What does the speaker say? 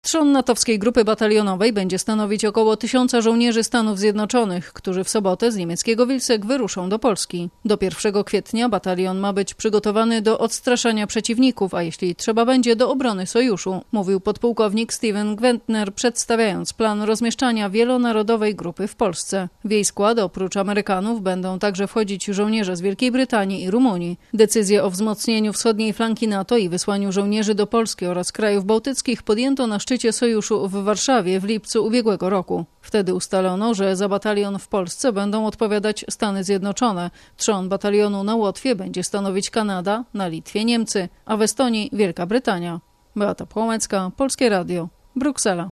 Trzon natowskiej grupy batalionowej będzie stanowić około 1000 żołnierzy Stanów Zjednoczonych, którzy w sobotę z niemieckiego Wilsek wyruszą do Polski. Do 1 kwietnia batalion ma być przygotowany do odstraszania przeciwników, a jeśli trzeba będzie do obrony sojuszu, mówił podpułkownik Steven Gwentner, przedstawiając plan rozmieszczania wielonarodowej grupy w Polsce. W jej skład oprócz Amerykanów będą także wchodzić żołnierze z Wielkiej Brytanii i Rumunii. Decyzję o wzmocnieniu wschodniej flanki NATO i wysłaniu żołnierzy do Polski oraz krajów bałtyckich podjęto na szczycie sojuszu w Warszawie w lipcu ubiegłego roku. Wtedy ustalono, że za batalion w Polsce będą odpowiadać Stany Zjednoczone. Trzon batalionu na Łotwie będzie stanowić Kanada, na Litwie Niemcy, a w Estonii Wielka Brytania. Beata Płomecka, Polskie Radio, Bruksela.